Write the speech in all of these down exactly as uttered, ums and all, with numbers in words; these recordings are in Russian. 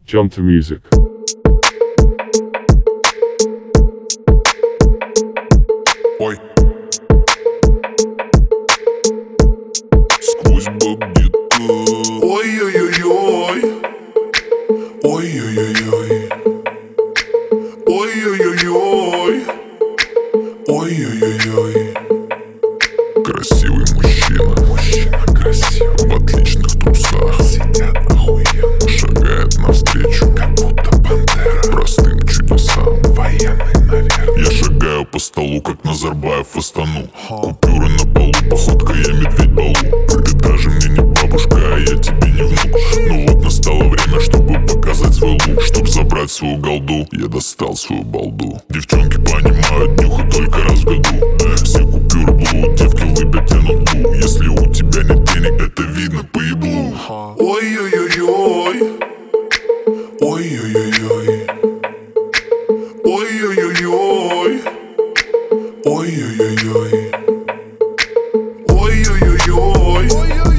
Jump to music. Ой. Сквозь баб-гетто. Ой-ой-ой-ой. Ой-ой-ой-ой. Ой-ой-ой-ой. Ой-ой-ой-ой. Красивый мужчина, Мужчина красивый, в отличных трусах, сидят охуенно, шагает навстречу как будто пантера, простым чудесам. военный, наверное. Я шагаю по столу, как Назарбаев в Астану. Купюры на полу, походка я медведь Балу. Ты даже мне не бабушка, а я тебе не внук. Ну вот настало время, чтобы показать свой лук. Чтоб забрать свою голду, я достал свою балду. Девчонки понимают нюху только раз в году. Да, все купюры блу, девки лыбят, тянут лу. Если у тебя нет денег, это видно по еблу. Ой-ой-ой-ой. Ой-ой-ой-ой. Ой-ой-ой-ой. Ой-ой-ой-ой. Ой-ой-ой-ой.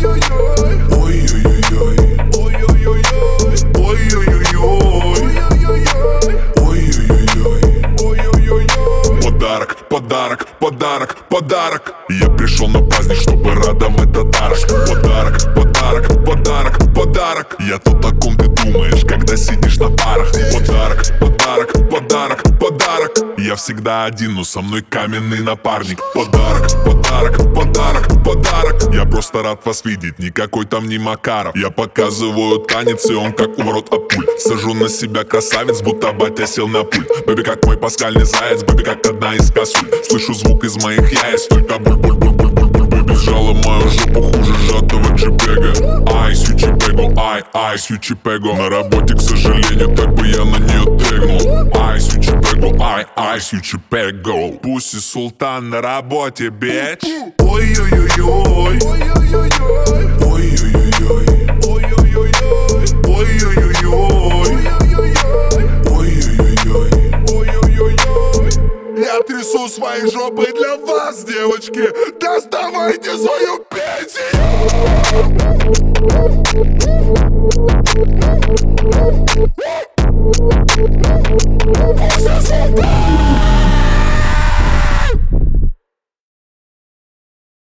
Ой-ой-ой-ой. Ой-ой-ой-ой. Подарок, подарок, подарок, подарок. Я пришел на праздник, чтобы радовать татарок. Подарок, подарок, подарок, подарок. Я то, о ком ты думаешь, когда сидишь на парах. Подарок, подарок, подарок, подарок. Я всегда один, но со мной каменный напарник. Подарок, подарок, подарок, подарок. Я просто рад вас видеть, никакой там не Макаров. Я показываю танец, и он как у ворот Апуль. Сажу на себя красавец, будто батя сел на пульт. Бэби как мой пасхальный заяц, бэби как одна из косуль. Слышу звук из моих яиц, только буль-буль-буль-буль-буль-буль. Бэби сжала мою жопу хуже сжатого джипега. Ай, сючипего, ай, ай, сючипего. На работе, к сожалению, так бы я на нее тегнул. Ай, сючипего, ай, ай, сючипего. Пусть и султан на работе, бич. Ой-ой-ой-ой. Ой-ой-ой-ой. Ой-ой-ой-ой. Ой-ой-ой-ой. Ой-ой-ой-ой. Я трясу своей жопой для вас, девочки. Доставайте свою пенсию.